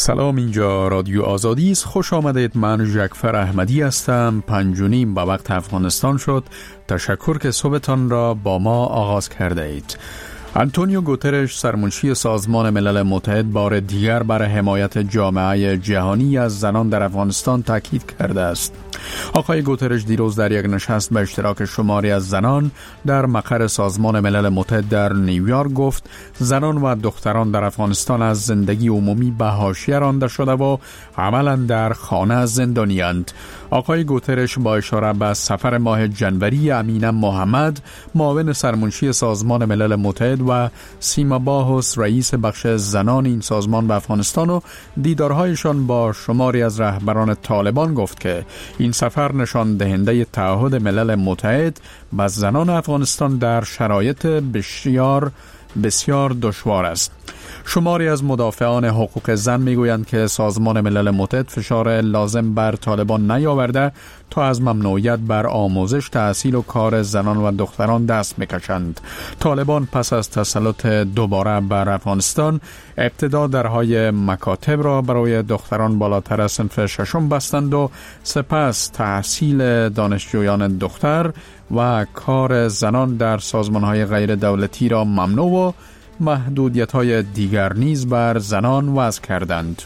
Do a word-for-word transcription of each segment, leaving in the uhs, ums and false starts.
سلام، اینجا رادیو آزادی است. خوش آمدید. من جعفر احمدی هستم. پنج و نیم به وقت افغانستان شد. تشکر که صبحتان را با ما آغاز کرده اید. آنتونیو گوترش، سرمنشی سازمان ملل متحد، بار دیگر بر حمایت جامعه جهانی از زنان در افغانستان تاکید کرده است. آقای گوترش دیروز در یک نشست به اشتراک شماری از زنان در مقر سازمان ملل متحد در نیویورک گفت زنان و دختران در افغانستان از زندگی عمومی به حاشیه رانده شده و عملاً در خانه زندانی‌اند. آقای گوترش با اشاره به سفر ماه جنوری امینه محمد، معاون سرمنشی سازمان ملل متحد، و سیما باهوس، رئیس بخش زنان این سازمان به افغانستان، و دیدارهایشان با شماری از رهبران طالبان گفت که این سفر نشان دهنده تعهد ملل متحد به زنان افغانستان در شرایط بسیار بسیار دشوار است. شماری از مدافعان حقوق زن میگویند که سازمان ملل متحد فشار لازم بر طالبان نیاورده تا از ممنوعیت بر آموزش، تحصیل و کار زنان و دختران دست میکشند. طالبان پس از تسلط دوباره بر افغانستان ابتدا درهای مکاتب را برای دختران بالاتر از صنف ششم بستند و سپس تحصیل دانشجویان دختر و کار زنان در سازمانهای غیر دولتی را ممنوع و محدودیت‌های دیگر نیز بر زنان وضع کردند.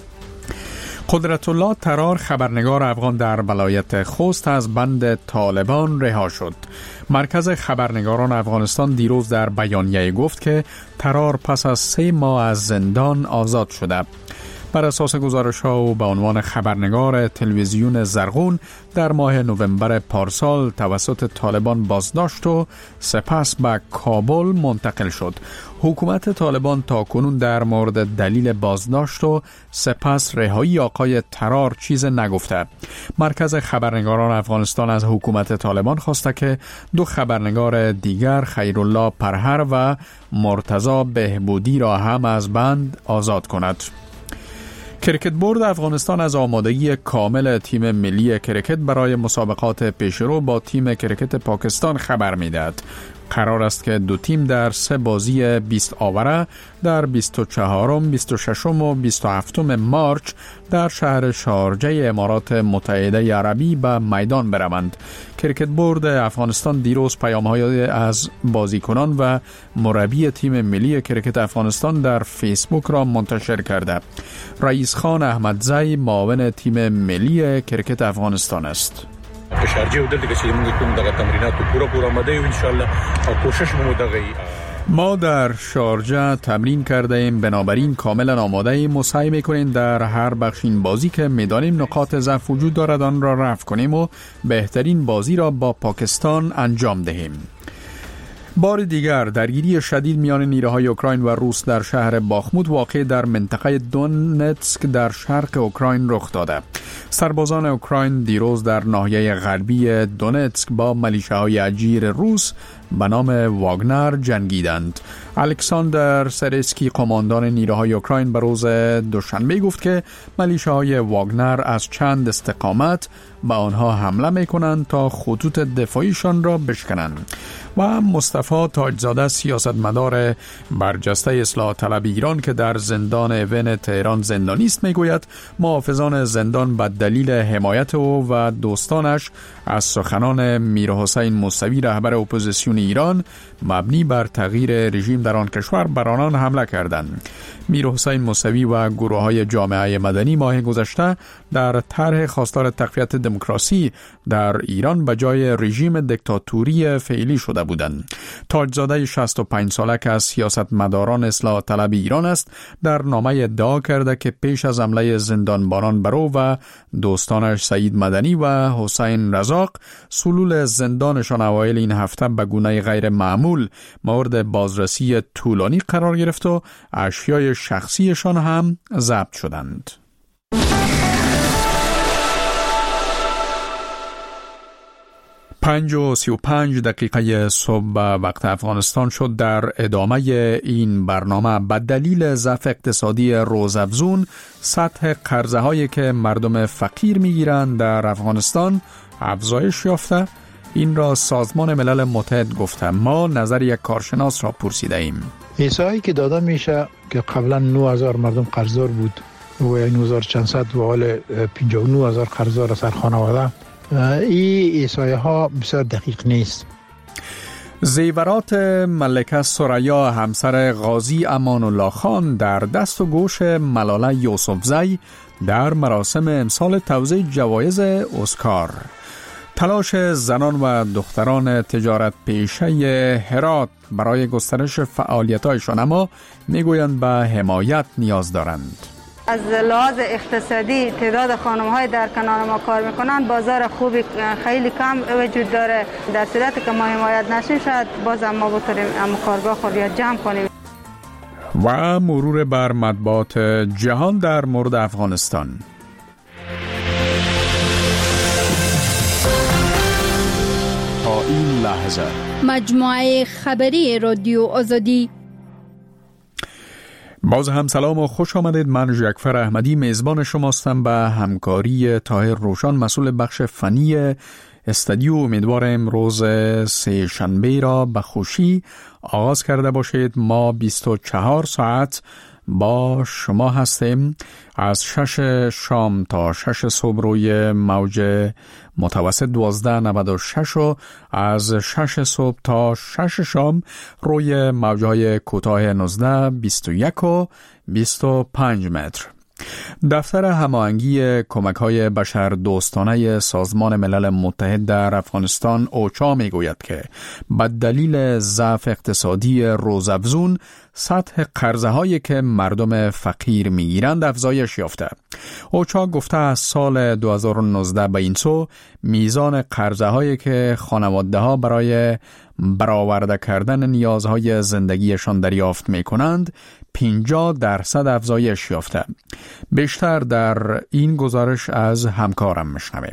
قدرت الله ترار، خبرنگار افغان در ولایت خوست، از بند طالبان رها شد. مرکز خبرنگاران افغانستان دیروز در بیانیه گفت که ترار پس از سه ماه از زندان آزاد شده. بر اساس گزارش‌ها او به عنوان خبرنگار تلویزیون زرغون در ماه نوامبر پارسال توسط طالبان بازداشت و سپس به کابل منتقل شد. حکومت طالبان تاکنون در مورد دلیل بازداشت و سپس رهایی آقای ترار چیز نگفته. مرکز خبرنگاران افغانستان از حکومت طالبان خواسته که دو خبرنگار دیگر، خیرالله پرهر و مرتضی بهبودی، را هم از بند آزاد کند. کرکت بورد افغانستان از آمادگی کامل تیم ملی کرکت برای مسابقات پیشرو با تیم کرکت پاکستان خبر می‌دهد. قرار است که دو تیم در سه بازی بیست آوره در بیست و چهارم، بیست و ششم و بیست و هفتم مارچ در شهر شارجه امارات متحده عربی به میدان بروند. کرکت بورد افغانستان دیروز پیام‌های از بازیکنان و مربی تیم ملی کرکت افغانستان در فیسبوک را منتشر کرده. رئیس خان احمدزی معاون تیم ملی کرکت افغانستان است. شارجه ودل دیگه چې موږ کوم دغه تمرینات پورا پورا آماده یو ان شاء الله او کوشش مو دغه ما در شارجه تمرین کرده ایم، بنابراین کاملا آماده ایم و سعی میکنیم در هر بخش این بازی که میدانیم نقاط ضعف وجود دارد آن را رفع کنیم و بهترین بازی را با پاکستان انجام دهیم. بار دیگر درگیری شدید میان نیروهای اوکراین و روس در شهر باخموت واقع در منطقه دونتسک در شرق اوکراین رخ داده. سربازان اوکراین دیروز در ناحیه غربی دونتسک با ملیشه‌های اجیر روس به نام واگنر جنگیدند. الکساندر سرسکی، قماندان نیروهای اوکراین، به روز دوشنبه گفت که ملیشه‌های واگنر از چند استقامت به آنها حمله می‌کنند تا خطوط دفاعیشان را بشکنند. و مصطفی تاجزاده، سیاستمدار برجسته اصلاح طلب ایران که در زندان اوین تهران زندانی است، میگوید محافظان زندان به دلیل حمایت او و دوستانش از سخنان میرحسین موسوی، رهبر اپوزیسیون ایران، مبنی بر تغییر رژیم در آن کشور، بر آنان حمله کردند. میرحسین موسوی و گروه‌های جامعه مدنی ماه گذشته در طرح خواستار تقویت دموکراسی در ایران به جای رژیم دیکتاتوری فعلی شده بودند. تاجزاده شصت و پنج ساله که از سیاستمداران اصلاح طلب ایران است، در نامه ادعا کرده که پیش از حمله زندانبانان بر او و دوستانش سعید مدنی و حسین رزاق، سلول زندانشان اوایل این هفته به گونه غیر معمول مورد بازرسی طولانی قرار گرفت و اشیای شخصیشان هم ضبط شدند. پنج و سی و پنج دقیقه صبح وقت افغانستان شد. در ادامه این برنامه به دلیل ضعف اقتصادی روزافزون، سطح قرضه هایی که مردم فقیر میگیرند در افغانستان افزایش یافته. این را سازمان ملل متحد گفته. ما نظر یک کارشناس را پرسیده ایم. حسابی که داده میشه که قبلا نه هزار مردم قرضدار بود و یک هزار و چند صد و حال پنجاه و نه هزار قرضدار سر خانواده، این احصایه ها بسیار دقیق نیست. زیورات ملکه ثریا همسر قاضی امان الله خان در دست و گوش ملاله یوسفزی در مراسم امسال توزیع جوایز اسکار. تلاش زنان و دختران تجارت پیشه هرات برای گسترش فعالیت‌هایشان اما میگویند به حمایت نیاز دارند. از لحاظ اقتصادی تعداد خانم‌های در کنار ما کار میکنند، بازار خوبی خیلی کم وجود داره. در صورتی که ما حمایت نشیم شاید باز ما بتونیم اما کارگاه خود یا جمع کنیم. و مرور بر مطبوعات جهان در مورد افغانستان. تا این لحظه مجموعه خبری رادیو آزادی. باز هم سلام و خوش آمدید. من جعفر احمدی میزبان شماستم. به همکاری طاهر روشن مسئول بخش فنی استودیو. امیدوارم روز سه شنبه را به خوشی آغاز کرده باشید. ما بیست و چهار ساعت با شما هستیم، از شش شام تا شش صبح روی موج متوسط دوازده نود و شش و از شش صبح تا شش شام روی موجهای کوتاه نوزده، بیست و یک و بیست و پنج متر. دفتر هماهنگی کمک‌های بشردوستانه سازمان ملل متحد در افغانستان اوچا میگوید که به دلیل ضعف اقتصادی روزافزون سطح قرضه‌هایی که مردم فقیر میگیرند افزایش یافته. اوچا گفته از سال دو هزار و نوزده به این سو میزان قرضه‌هایی که خانواده‌ها برای برآورده کردن نیازهای زندگیشان دریافت می‌کنند پنجاه درصد افزایش یافته. بیشتر در این گزارش از همکارم میشنویم.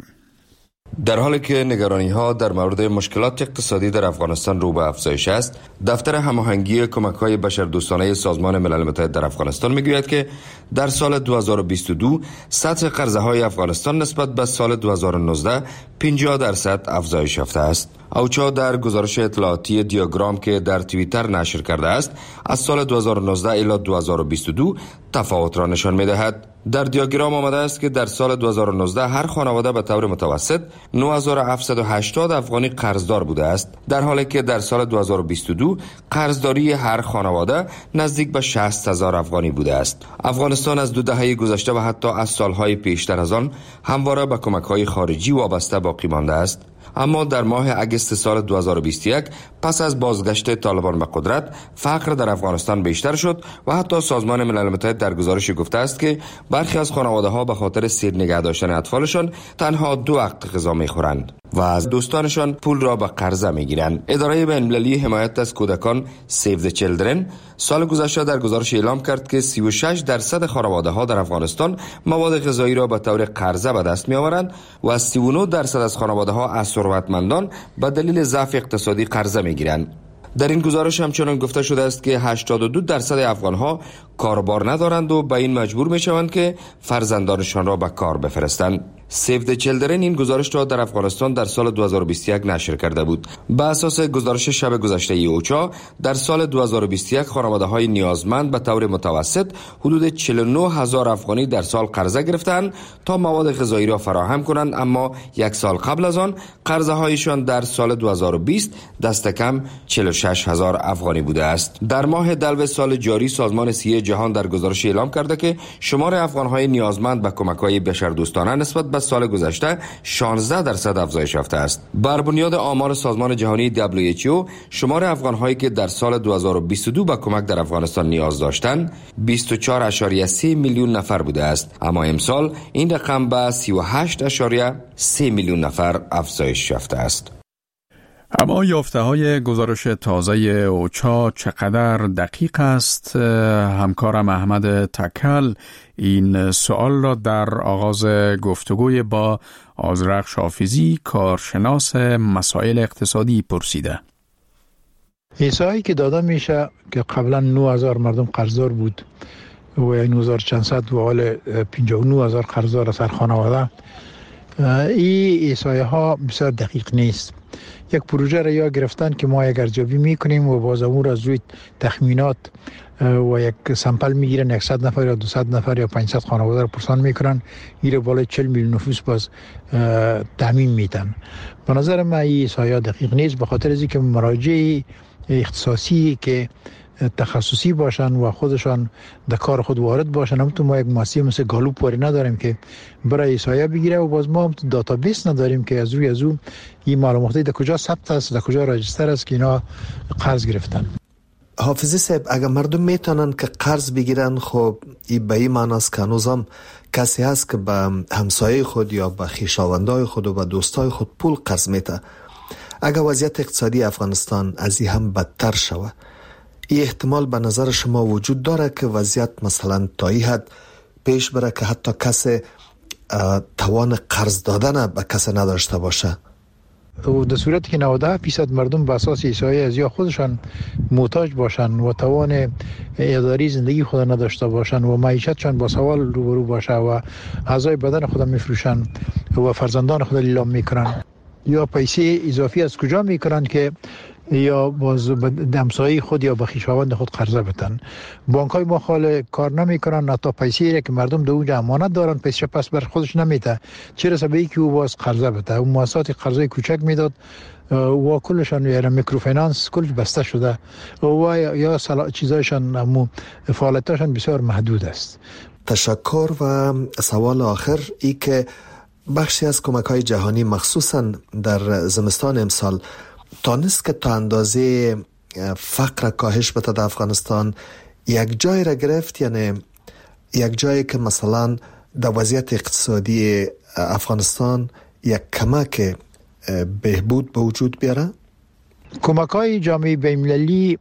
در حالی که نگرانی‌ها در مورد مشکلات اقتصادی در افغانستان رو به افزایش است، دفتر هماهنگی کمک‌های بشردوستانه سازمان ملل متحد در افغانستان میگوید که در سال دو هزار و بیست و دو سطح قرضه‌های افغانستان نسبت به سال دو هزار و نوزده پنجاه درصد افزایش یافته است. اوچا در گزارش اطلاعاتی دیاگرام که در توییتر نشر کرده است، از سال دو هزار و نوزده الی دو هزار و بیست و دو تفاوت را نشان می‌دهد. در دیاگرام آمده است که در سال دو هزار و نوزده هر خانواده به طور متوسط نه هزار و هفتصد و هشتاد افغانی قرضدار بوده است، در حالی که در سال دو هزار و بیست و دو قرضداری هر خانواده نزدیک به شصت هزار افغانی بوده است. افغانستان از دو دهه گذشته و حتی از سالهای پیشتر از آن همواره به کمک‌های خارجی وابسته باقی مانده است. اما در ماه اگست سال دو هزار و بیست و یک پس از بازگشت طالبان به قدرت فقر در افغانستان بیشتر شد و حتی سازمان ملل متحد در گزارشی گفته است که برخی از خانواده‌ها به خاطر سیر نگه داشتن اطفالشان تنها دو وقت غذا می‌خورند و از دوستانشان پول را به قرضه می‌گیرند. اداره بین‌المللی حمایت از کودکان سیو د چیلدرن سال گذشته در گزارش اعلام کرد که سی و شش درصد خانواده‌ها در افغانستان مواد غذایی را به طور قرضه به دست می‌آورند و سی و نه درصد از خانواده‌ها از ثروتمندان به دلیل ضعف اقتصادی قرضه می‌گیرند. در این گزارش همچنان گفته شده است که هشتاد و دو درصد افغان‌ها کاربار ندارند و به این مجبور می‌شوند که فرزندانشان را به کار بفرستند. سیو د چیلدرن این گزارش را در افغانستان در سال دو هزار و بیست و یک نشر کرده بود. به اساس گزارش شب گذشته ای اوچا در سال دو هزار و بیست و یک خانواده‌های نیازمند به طور متوسط حدود چهل و نه هزار افغانی در سال قرضه گرفتند تا مواد غذایی را فراهم کنند، اما یک سال قبل از آن قرضه هایشان در سال دو هزار و بیست دست کم چهل و شش هزار افغانی بوده است. در ماه دلو سال جاری سازمان صحی جهان در گزارش اعلام کرده که شمار افغان‌های نیازمند به کمک‌های بشردوستانه نسبت به سال گذشته شانزده درصد افزایش یافته است. بر بنیاد آمار سازمان جهانی دبلیو اچ او شمار افغان‌هایی که در سال دو هزار و بیست و دو به کمک در افغانستان نیاز داشتند بیست و چهار ممیز سه میلیون نفر بوده است، اما امسال این رقم به سی و هشت ممیز سه میلیون نفر افزایش یافته است. اما یافته های گزارش تازه اوچا چقدر دقیق است؟ همکارم احمد تکل این سوال را در آغاز گفتگوی با آذرخ شافیزی کارشناس مسائل اقتصادی پرسیده. احصایی که داده میشه که قبلا نه هزار مردم قرضدار بود و نه هزار و چند صد و حال پنجاه و نه هزار قرضدار سر خانواده، این احصایه ها بسیار دقیق نیست. یک پروژه را یا گرفتن که ما یک ارزیابی میکنیم و باز امور از روی تخمینات و یک سامپل میگیرن صد نفر یا دویست نفر یا پانصد خانواده را پرسان میکنن، این بالای چهل میلیون نفوس باز تعمیم میدن. به نظر من این احصایه دقیق نیست، به خاطر از اینکه مراجع اختصاصی که تخصصی باشن و خودشان در کار خود وارد باشن، همونطور ما یک مؤسسه مثل گالوپ واری نداریم که برای احصایه بگیره و باز ما هم دیتابیس نداریم که از روی از اون این معلوماتی در کجا ثبت است، در کجا راجستر است که اینا قرض گرفتن. حافظی صاحب، اگر مردم میتونن که قرض بگیرن، خب این به این معنی است که هنوزم کسی هست که به همسایه خود یا به خویشاوندای خود و به دوستای خود پول قرض میده. اگر وضعیت اقتصادی افغانستان از این هم بدتر شود، این احتمال به نظر شما وجود داره که وضعیت مثلا تا این حد پیش بره که حتی کسی توان قرض دادن به کسی نداشته باشه؟ و در صورتی که نود و هفت درصد مردم به اساس احصایه از یا خودشان محتاج باشن و توان اداری زندگی خود نداشته باشن و معیشتشان با سوال روبرو باشه و اعضای بدن خود میفروشن و فرزندان خود لیلام میکنن یا پیسه اضافی از کجا میکنن که یا باز به همسایه خود یا به خویشاوند خود قرضه بدن. بانک های ما خال کار نمیکنن، حتی پیسه که مردم در اونجا امانت دارن پیسه پس بر خودش نمیده، چه رسه به اینکه او باز قرضه بده. اون مؤسسات قرضه کوچک میداد و کلشان یعنی میکروفینانس کلش بسته شده و یا چیزایشان امو فعالیتاشان بسیار محدود است. تشکر. و سوال آخر ای که بخشی از کمک های جهانی مخصوصا در زمستان امسال تانست که تا اندازه فقر کاهش بده در افغانستان، یک جای را گرفت، یعنی یک جایی که مثلا در وضعیت اقتصادی افغانستان یک کمک بهبود به وجود بیاره؟ کمک های جامعه بین‌المللی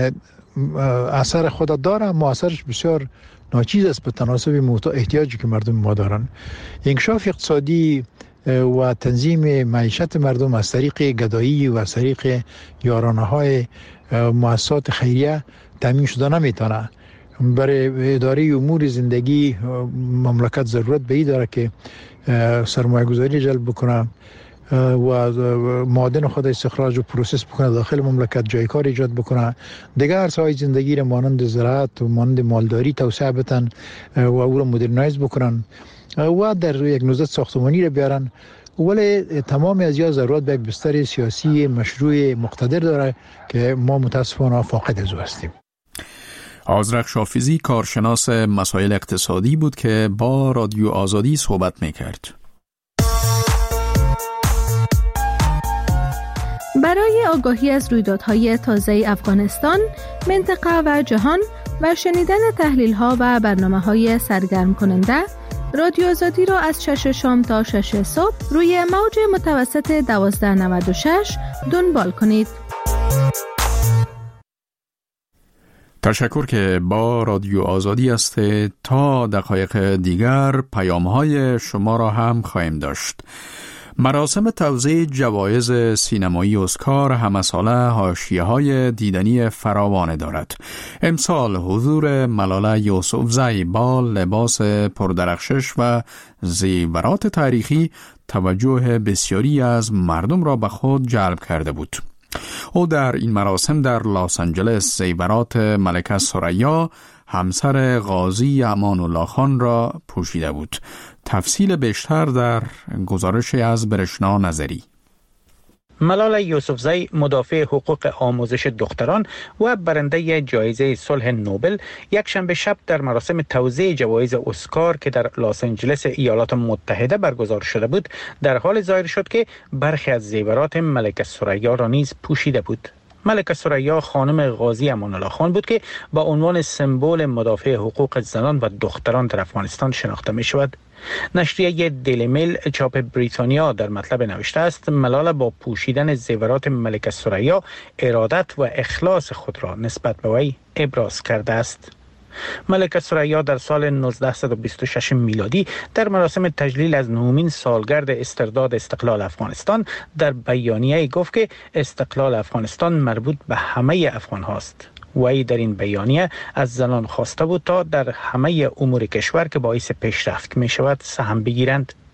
اثر خود داره، اما اثرش بسیار ناچیز است به تناسب احتیاجی که مردم ما دارن. انکشاف اقتصادی و تنظیم معیشت مردم از طریق گدایی و از طریق یارانه های مؤسسات خیریه تامین شده نمیتونه. برای اداره امور زندگی مملکت ضرورت به این داره که سرمایه گذاری جلب بکنه و معادن خود استخراج و پروسس بکنه، داخل مملکت جای کار ایجاد بکنه، دیگر عرصه‌های زندگی را مانند زراعت و مانند مالداری توسعه بدن و او را مدرنایز بکنن و در یک نهضت ساختمانی را بیارن. ولی تمام از یا ضرورت به یک بستر سیاسی مشروع مقتدر داره که ما متاسفانه فاقد از او هستیم. آذرخ شافیزی کارشناس مسائل اقتصادی بود که با رادیو آزادی صحبت میکرد. برای آگاهی از رویدادهای تازه افغانستان، منطقه و جهان و شنیدن تحلیل‌ها و برنامه‌های سرگرم کننده، رادیو آزادی را از شش شام تا شش صبح روی موج متوسط دوازده نود و شش دنبال کنید. تشکر که با رادیو آزادی است. تا دقایق دیگر پیام‌های شما را هم خواهیم داشت. مراسم توزیع جوایز سینمایی اسکار همه ساله حاشیه‌های دیدنی فراوان دارد. امسال حضور ملاله یوسفزئی با لباس پردرخشش و زیورات تاریخی توجه بسیاری از مردم را به خود جلب کرده بود. او در این مراسم در لس آنجلس زیورات ملکه ثریا همسر قاضی امان الله خان را پوشیده بود. تفصیل بیشتر در گزارش از برشنا نظری. ملاله یوسفزئی مدافع حقوق آموزش دختران و برنده جایزه صلح نوبل یک شنبه شب در مراسم توزیع جوایز اسکار که در لس آنجلس ایالات متحده برگزار شده بود در حال ظاهر شد که برخی از زیورات ملکه ثریا را نیز پوشیده بود. ملکه ثریا خانم قاضی امان الله خان بود که با عنوان سمبل مدافع حقوق زنان و دختران در افغانستان شناخته می شود. نشریه دیلی میل چاپ بریتانیا در مطلب نوشته است ملاله با پوشیدن زیورات ملکه ثریا ارادت و اخلاص خود را نسبت به وی ابراز کرده است. ملکه ثریا در سال نوزده بیست و شش میلادی در مراسم تجلیل از نهمین سالگرد استرداد استقلال افغانستان در بیانیه گفت که استقلال افغانستان مربوط به همه افغان هاست. وی در این بیانیه از زنان خواسته بود تا در همه امور کشور که باعث پیشرفت می شود سهم بگیرند.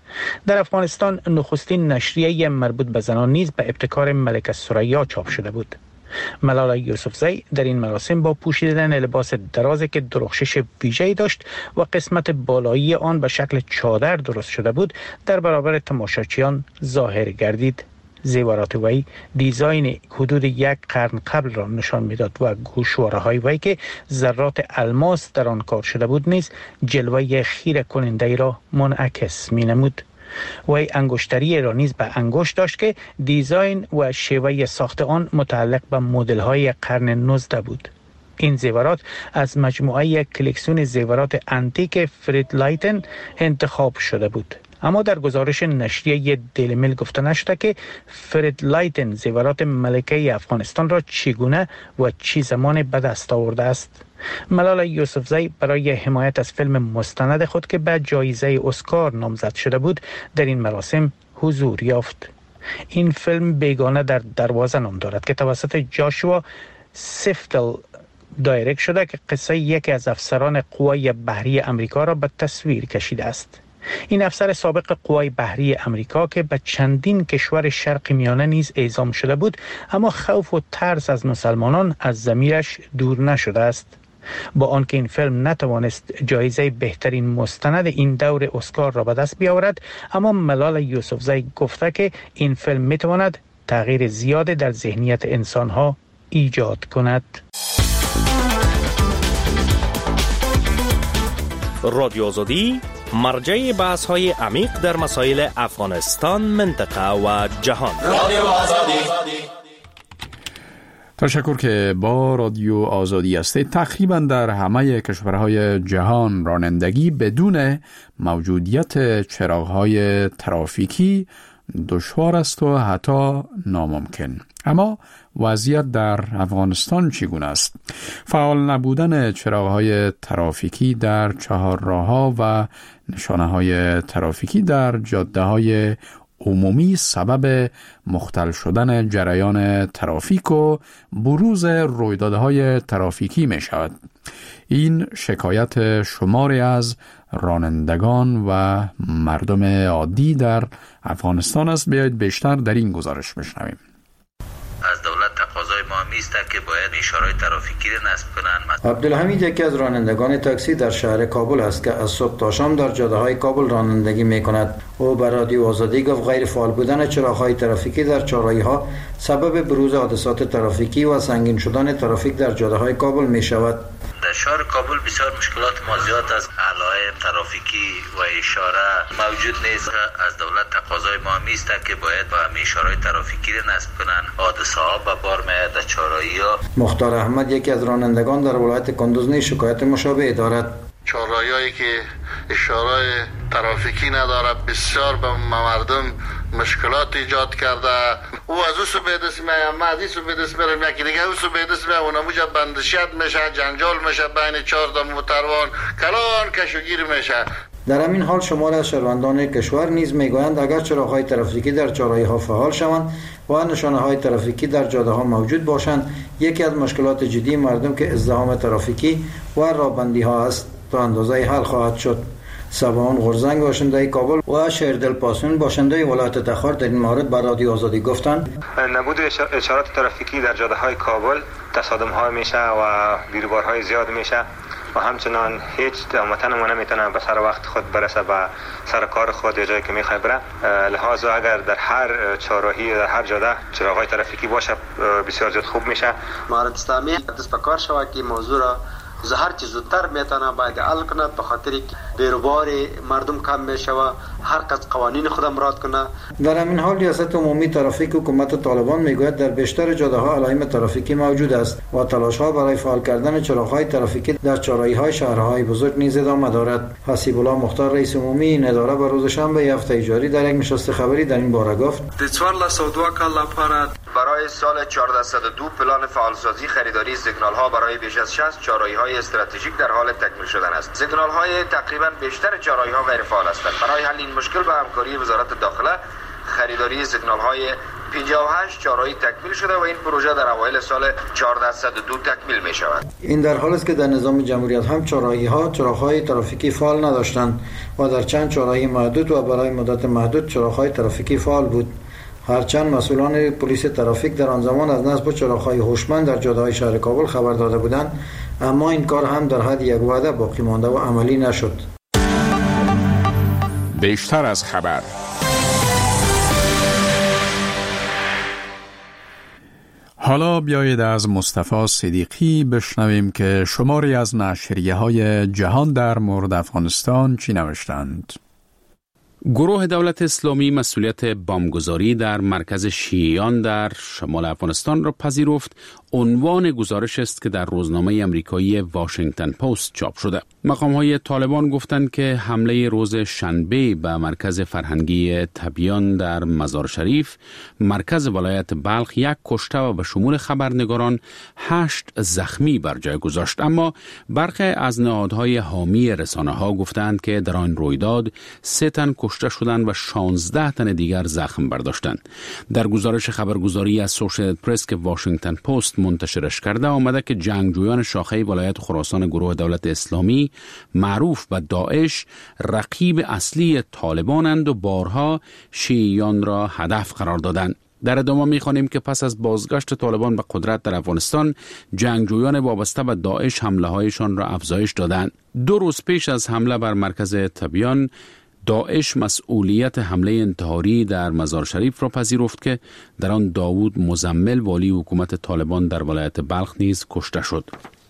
در افغانستان نخستین نشریه مربوط به زنان نیز به ابتکار ملکه ثریا چاپ شده بود. ملاله یوسفزی در این مراسم با پوشیدن لباس درازی که درخشش ویژه‌ای داشت و قسمت بالایی آن به شکل چادر درست شده بود در برابر تماشاچیان ظاهر گردید. زیورات وی دیزاین حدود یک قرن قبل را نشان میداد و گوشواره های وی که ذرات الماس در آن کار شده بود نیز جلوه خیره کننده ای را منعکس می نمود. وی انگشتری را نیز به انگشت داشت که دیزاین و شیوه ساخت آن متعلق به مدل های قرن نوزده بود. این زیورات از مجموعه کلکسیون زیورات انتیک فرید لایتن انتخاب شده بود. اما در گزارش نشریه دیلی میل گفته نشده که فرید لایتن زیورات ملکه افغانستان را چگونه و چی زمان به دست آورده است. ملاله یوسفزی برای حمایت از فیلم مستند خود که به جایزه اسکار نامزد شده بود در این مراسم حضور یافت. این فیلم بیگانه در دروازه نام دارد که توسط جاشوا سیفتل دایرکت شده که قصه یکی از افسران قوای بحری امریکا را به تصویر کشیده است. این افسر سابق قوای بحری امریکا که به چندین کشور شرق میانه نیز اعزام شده بود، اما خوف و ترس از مسلمانان از ضمیرش دور نشده است. با آنکه این فیلم نتوانست جایزه بهترین مستند این دور اسکار را به دست بیاورد، اما ملاله یوسفزی گفته که این فیلم میتواند تغییر زیاد در ذهنیت انسانها ایجاد کند. رادیو آزادی مرجع بحث های عمیق در مسائل افغانستان، منطقه و جهان. رادیو آزادی. تشکر که با رادیو آزادی هستید. تقریبا در همه کشورهای جهان رانندگی بدون موجودیت چراغ‌های ترافیکی دشوار است و حتی ناممکن. اما وضعیت در افغانستان چگونه است؟ فعال نبودن چراغ‌های ترافیکی در چهارراه‌ها و نشانه‌های ترافیکی در جاده‌های عمومی سبب مختل شدن جریان ترافیک و بروز رویدادهای ترافیکی می شود. این شکایت شماری از رانندگان و مردم عادی در افغانستان است. بیایید بیشتر در این گزارش بشنویم. از دولت تقاضای ما میست که باید اشارات ترافیکی را نصب کنند. عبدالحمید یکی از رانندگان تاکسی در شهر کابل است که از صبح تا شام در جاده‌های کابل رانندگی می‌کند. او به رادیو آزادی گفت غیر فعال بودن چراغ‌های ترافیکی در چهارراهی‌ها سبب بروز حادثات ترافیکی و سنگین شدن ترافیک در جاده‌های کابل می‌شود. در شهر کابل بسیار مشکلات ما زیاد از علائم ترافیکی و اشاره موجود نیست. از دولت تقاضای ما میست که باید با همه اشارات ترافیکی را نصب کنند. حادثه ها به بار میاد در چهارراهی‌ها. مختار احمد یکی از رانندگان در ولایت کندوز نیز شکایت مشابه دارد. چهارراهی‌هایی که اشاره ترافیکی نداره بسیار به مردم مشکلات ایجاد کرده. او از او سو بیدست میام، ما از این سو بیدست میرم، یکی دیگه او سو بیدست میام، اونم موجه بندشیت میشه، جنجال میشه بین چهار تا موتروان، کلان کشوگیر میشه. در همین حال شمار از شهروندان کشور نیز میگویند اگر چراغ‌های ترافیکی در چهارراهی‌ها فعال شوند و نشانه‌های ترافیکی در جاده‌ها موجود باشند، یکی از مشکلات جدی مردم که ازدحام ترافیکی و راهبندی‌ها است تا اندازه حل خواهد شد. سباان غرزنگ باشنده کابل و شیردل پاسون باشنده ولایت تخار در این مورد به رادیو آزادی گفتند نبود اشارات ترافیکی در جاده‌های کابل تصادم‌ها میشه و بیروبارهای زیاد میشه و همچنان هیچ وطن ما نمیتونه به سر وقت خود برسه به سر کار خود یا جایی که میخواد بره. لحاظا اگر در هر چهارراهی در هر جاده چراغ‌های ترافیکی باشه بسیار زیاد خوب میشه. مارد اسلامی دست به کار شود که موضوع را هر چیز زودتر میتونه باید حل کنه، به خاطر بیروبار مردم کم میشه و هر کس قوانین خود مراد کنه. در همین حال ریاست عمومی ترافیک حکومت طالبان میگوید در بیشتر جاده‌ها علائم ترافیکی موجود است و تلاش‌ها برای فعال کردن چراغ‌های ترافیکی در چهارراهی‌های شهرهای بزرگ نیز ادامه دارد. حسیب الله مختار رئیس عمومی این اداره به روز شنبه هفته جاری در یک نشست خبری در این باره گفت برای سال چهارصد و دو پلان فعالسازی خریداری سیگنال‌ها برای بیش از شصت چهارراهی‌های استراتژیک در حال تکمیل شدن است. سیگنال‌های تقریباً بیشتر چهارراهی‌ها غیر فعال هستند. برای حل این مشکل با همکاری وزارت داخله خریداری سیگنال‌های پنجاه و هشت چهارراهی تکمیل شده و این پروژه در اوایل سال چهارصد و دو تکمیل می شود. این در حالی است که در نظام جمهوریت هم چهارراهی ها چراغ‌های ترافیکی فعال نداشتند و در چند چهارراهی محدود و برای مدت محدود چراغ‌های ترافیکی فعال بود. هرچند مسئولان پلیس ترافیک در آن زمان از نصب چراغ‌های هوشمند در جاده‌های شهر کابل خبر داده بودند، اما این کار هم در حد یک وعده باقی مانده و عملی نشد. بیشتر از خبر. حالا بیایید از مصطفی صدیقی بشنویم که شماری از نشریه‌های جهان در مورد افغانستان چی نوشتند. گروه دولت اسلامی مسئولیت بمبگذاری در مرکز شیعیان در شمال افغانستان را پذیرفت. عنوان گزارش است که در روزنامه آمریکایی واشنگتن پست چاپ شده. مقام‌های طالبان گفتند که حمله روز شنبه به مرکز فرهنگی تبیان در مزار شریف، مرکز ولایت بلخ، یک کشته و به شمول خبرنگاران هشت زخمی بر جای گذاشت. اما برخی از نهادهای حامی رسانه‌ها گفتند که در آن رویداد سه تن کشته شدند و شانزده تن دیگر زخم برداشتند. در گزارش خبرگزاری از سوشیتد پرس که واشنگتن پست منتشرش کرده آمده که جنگجویان شاخه ولایت خراسان گروه دولت اسلامی معروف به داعش رقیب اصلی طالبانند و بارها شیعیان را هدف قرار دادند. در ادامه می‌خوانیم که پس از بازگشت طالبان به قدرت در افغانستان، جنگجویان وابسته به داعش حمله‌هایشان را افزایش دادند. دو روز پیش از حمله بر مرکز تبیان، داعش مسئولیت حمله انتحاری در مزار شریف را پذیرفت که در آن داوود مزمل والی حکومت طالبان در ولایت بلخ نیز کشته شد.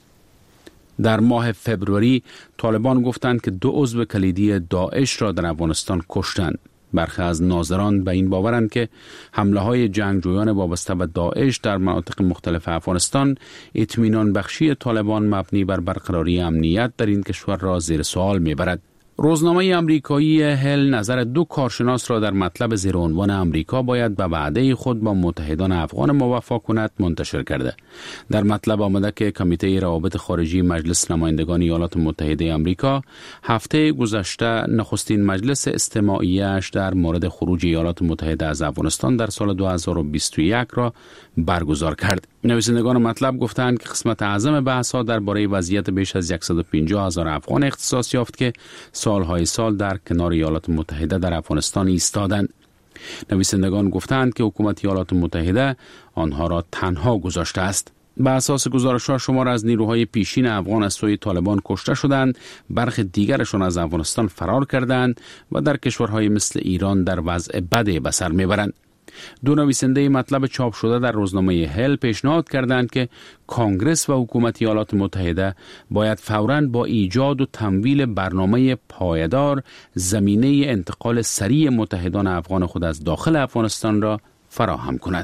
در ماه فبروری طالبان گفتند که دو عضو کلیدی داعش را در افغانستان کشتند. برخی از ناظران به این باورند که حمله های جنگجویان وابسته به داعش در مناطق مختلف افغانستان اطمینان بخشی طالبان مبنی بر برقراری امنیت در این کشور را زیر سوال میبرد. روزنامه آمریکایی هل نظر دو کارشناس را در مطلب زیر عنوان آمریکا باید به وعده خود با متحدان افغان موفق کند منتشر کرده. در مطلب آمده که کمیته روابط خارجی مجلس نمایندگان ایالات متحده آمریکا هفته گذشته نخستین مجلس استماعیه‌اش در مورد خروج ایالات متحده از افغانستان در سال دو هزار و بیست و یک را برگزار کرد. نویسندگان مطلب گفتند که قسمت اعظم بحث‌ها درباره وضعیت بیش از صد و پنجاه هزار افغان اختصاص یافت که سالهای سال در کنار ایالات متحده در افغانستان ایستادند. نویسندگان گفتند که حکومت ایالات متحده آنها را تنها گذاشته است. به اساس گزارش‌ها شمار از نیروهای پیشین افغان از سوی طالبان کشته شدند، برخی دیگرشان از افغانستان فرار کردند و در کشورهای مثل ایران در وضع بدی به سر میبرند. دو نویسنده مطلب چاپ شده در روزنامه هل پیشنهاد کردند که کانگرس و حکومت ایالات متحده باید فوراً با ایجاد و تمویل برنامه پایدار زمینه انتقال سریع متحدان افغان خود از داخل افغانستان را فراهم کند.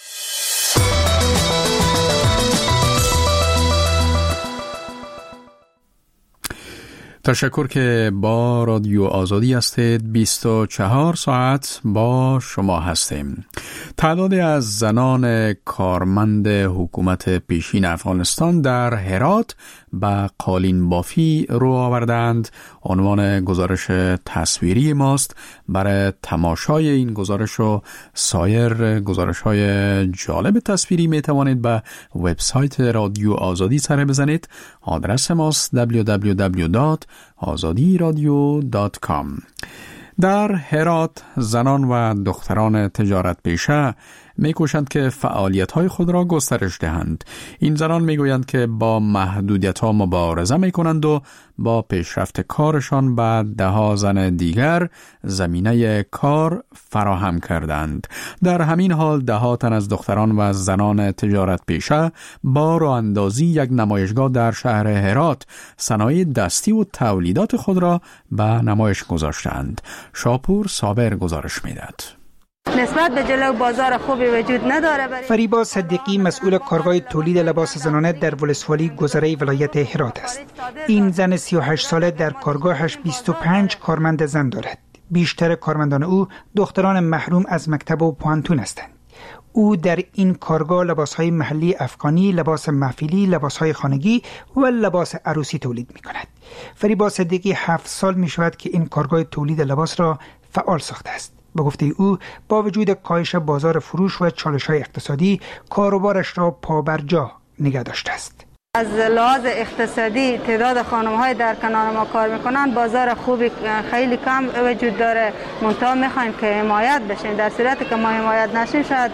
تشکر که با رادیو آزادی هستید. بیست و چهار ساعت با شما هستیم. تعدادی از زنان کارمند حکومت پیشین افغانستان در هرات به قالین بافی رو آوردند. عنوان گزارش تصویری ماست. برای تماشای این گزارش و سایر گزارش های جالب تصویری می توانید به وبسایت رادیو آزادی سر بزنید. آدرس ماست دبلیو دبلیو دبلیو دات آزادی رادیو دات کام. در هرات زنان و دختران تجارت پیشه می کوشند که فعالیت های خود را گسترش دهند. این زنان می گویند که با محدودیت ها مبارزه می کنند و با پیشرفت کارشان به ده ها زن دیگر زمینه کار فراهم کردند. در همین حال ده ها تن از دختران و زنان تجارت پیشه با راه اندازی یک نمایشگاه در شهر هرات صنایع دستی و تولیدات خود را به نمایش گذاشتند. شاپور صابر گزارش می‌دهد. نسبت به جلو بازار خوبی وجود نداره. فریبا صدیقی مسئول کارگاه تولید لباس زنانه در ولسوالی گذره ولایت هرات است. این زن سی و هشت ساله در کارگاهش بیست و پنج کارمند زن دارد. بیشتر کارمندان او دختران محروم از مکتب و پوانتون هستند. او در این کارگاه لباسهای محلی افغانی، لباس محفلی، لباسهای خانگی و لباس عروسی تولید می کند. فریبا صدیقی هفت سال می شود که این کارگاه تولید لباس را فعال ساخته است. به گفته او با وجود کاهش بازار فروش و چالش‌های اقتصادی کاروبارش را پابرجا نگه داشته است. از لحاظ اقتصادی تعداد خانم‌های در کنار ما کار میکنن، بازار خوبی خیلی کم وجود داره. منتها میخوایم که حمایت بشیم. در صورتی که ما حمایت نشیم شاید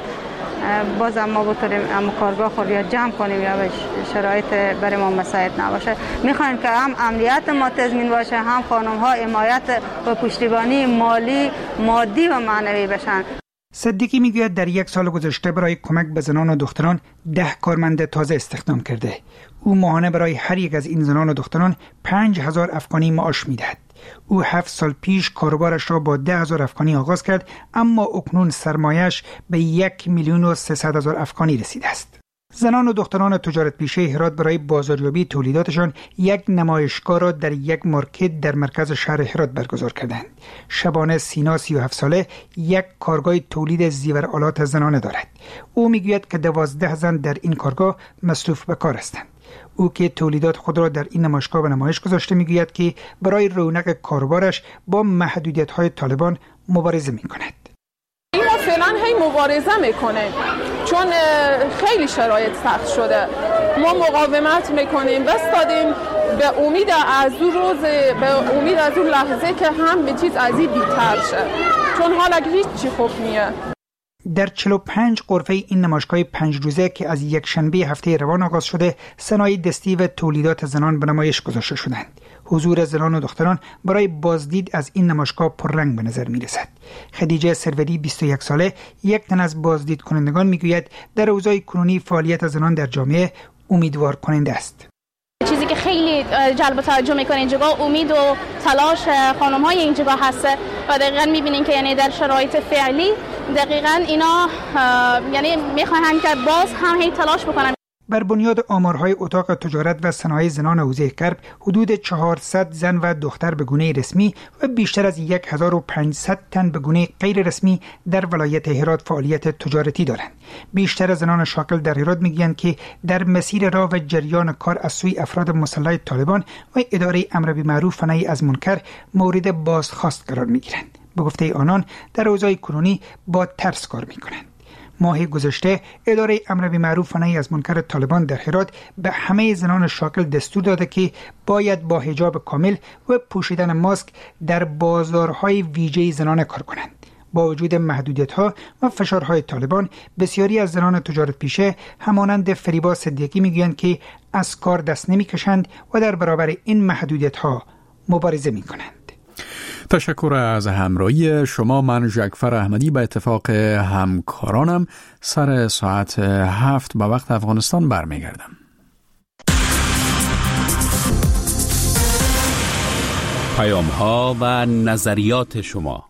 باز ما بتونیم اما کارگاه خود یا جمع کنیم یا شرایط برای ما مساعد نباشه. میخوایم که هم امنیت ما تضمین باشه، هم خانم‌ها حمایت و پشتیبانی مالی، مادی و معنوی بشن. صدیقی میگوید در یک سال گذشته برای کمک به زنان و دختران ده کارمند تازه استخدام کرده. او ماهانه برای هر یک از این زنان و دختران پنج هزار افغانی معاش میدهد. او هفت سال پیش کاروبارش را با ده هزار افغانی آغاز کرد، اما اکنون سرمایش به یک میلیون و سیصد هزار افغانی رسیده است. زنان و دختران تجارت پیشه هرات برای بازاریابی تولیداتشان یک نمایشگاه را در یک مارکت در مرکز شهر هرات برگزار کردند. شبانه سینا سی و هفت ساله یک کارگاه تولید زیورآلات زنانه دارد. او میگوید که دوازده زن در این کارگاه مصروف به کار هستند. او که تولیدات خود را در این نمایشگاه به نمایش گذاشته میگوید که برای رونق کاروبارش با محدودیت‌های طالبان مبارزه می‌کند. ما فعلا هی مبارزه میکنیم چون خیلی شرایط سخت شده. ما مقاومت میکنیم، بستادیم به امید از اون روز، به امید از اون لحظه که هم به چیز از این بی‌تر شه، چون حالا هیچ چی خوب نیه. در چهل و پنج غرفه این نمایشگاه پنج روزه که از یک شنبه هفته روان آغاز شده، صنایع دستی و تولیدات زنان به نمایش گذاشته شدند. حضور زنان و دختران برای بازدید از این نمایشگاه پررنگ به نظر می رسد. خدیجه سروری بیست و یک ساله یک تن از بازدید کنندگان می گوید در اوضاع کنونی فعالیت زنان در جامعه امیدوار کننده است. چیزی که خیلی جلب توجه میکنه اینجا امید و تلاش خانم‌های اینجا هست و دقیقاً میبینین که یعنی در شرایط فعلی دقیقاً اینا یعنی میخواهند که باز هم هی تلاش بکنن. بر بنیاد آمارهای اتاق تجارت و صنایع زنان حوزه کرب، حدود چهارصد زن و دختر به گونه رسمی و بیشتر از هزار و پانصد تن به گونه غیر رسمی در ولایت هرات فعالیت تجارتی دارند. بیشتر زنان شاغل در هرات میگویند که در مسیر راه و جریان کار از سوی افراد مسلح طالبان و اداره امر بالمعروف و نهی از منکر مورد بازخواست قرار میگیرند. به گفته آنان در اوضاع کنونی با ترس کار میکنند. ماه گذشته اداره امر بالمعروف و نهی از منکر طالبان در هرات به همه زنان شاغل دستور داده که باید با حجاب کامل و پوشیدن ماسک در بازارهای ویژه زنانه کار کنند. با وجود محدودیت‌ها و فشارهای طالبان، بسیاری از زنان تجارت پیشه همانند فریبا صدیقی میگویند که از کار دست نمی‌کشند و در برابر این محدودیت‌ها مبارزه می‌کنند. تشکر از همراهی شما. من جعفر احمدی به اتفاق همکارانم سر ساعت هفت به وقت افغانستان برمیگردم. پیام ها و نظریات شما.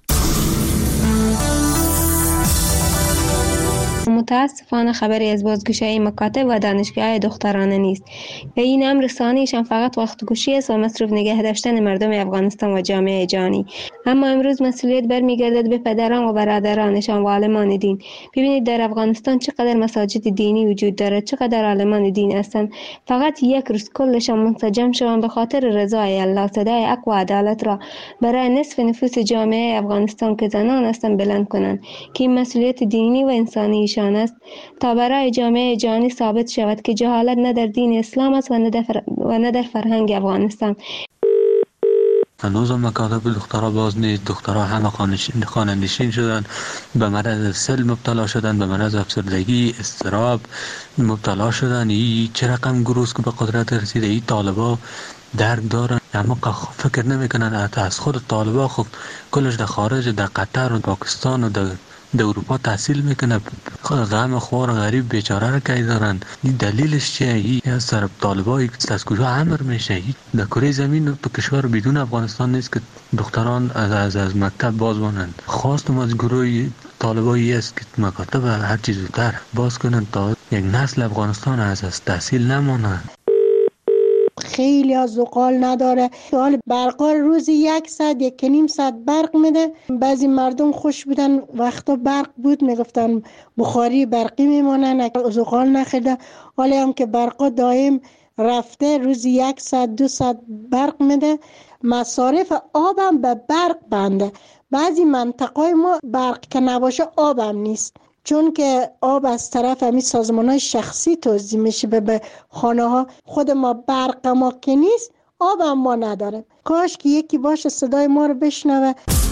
متاسفانه خبری از بازگشایی مکاتب و دانشگاه دخترانه نیست و این امر ثانیشان فقط وقت گوشی است و مصروف نگه داشتن مردم افغانستان و جامعه جهانی. اما امروز مسئولیت برمیگردد به پدران و برادرانشان و عالمان دین. ببینید در افغانستان چقدر مساجد دینی وجود دارد، چقدر عالمان دین هستند. فقط یک روز کلشان منسجم شوند به خاطر رضای الله، صدای حق و عدالت را برای نصف نفوس جامعه افغانستان که زنان هستند بلند کنند که این مسئولیت دینی و انسانی شان است تا برای جامعه جهانی ثابت شود که جهالت نه در دین اسلام است و نه در, فر... و نه در فرهنگ افغانستان. هنوز هم مکاتب دخترها باز نیست. دخترها همه خانه نشین شدن، به مرض سل مبتلا شدن، به مرض افسردگی، اضطراب مبتلا شدن. این چه رقم گروه که به قدرت رسیده، این طالبا درک دارن اما فکر نمیکنن حتی از خود طالبا خب کلش در خارج، در قطر و پاکستان و در در اروپا تحصیل میکنه. غم خوار غریب بیچاره را که دارن. این دلیلش چیه؟ این از طرف طالبایی از کجا امر میشه؟ در کره زمین تو کشور بدون افغانستان نیست که دختران از از, از مکتب باز مانند. خواستم از گروه طالبایی است که مکاتب هر چیز زودتر باز کنند تا یک نسل افغانستان از از تحصیل نمانند. خیلی از زغال نداره. حال برقا روزی یک ساعت یک نیم ساعت برق میده. بعضی مردم خوش بودن وقتا برق بود میگفتن بخاری برقی میمونن، زغال نخیده. حالی هم که برقا دائم رفته روزی یک ساعت دو ساعت برق میده. مصارف آبم به برق بنده. بعضی منطقه ما برق که نباشه آب هم نیست، چون که آب از طرف همین سازمان‌های شخصی توزیع میشه به خانه ها. خود ما برق ما که نیست، آب هم ما نداره. کاش که یکی باشه صدای ما رو بشنوه.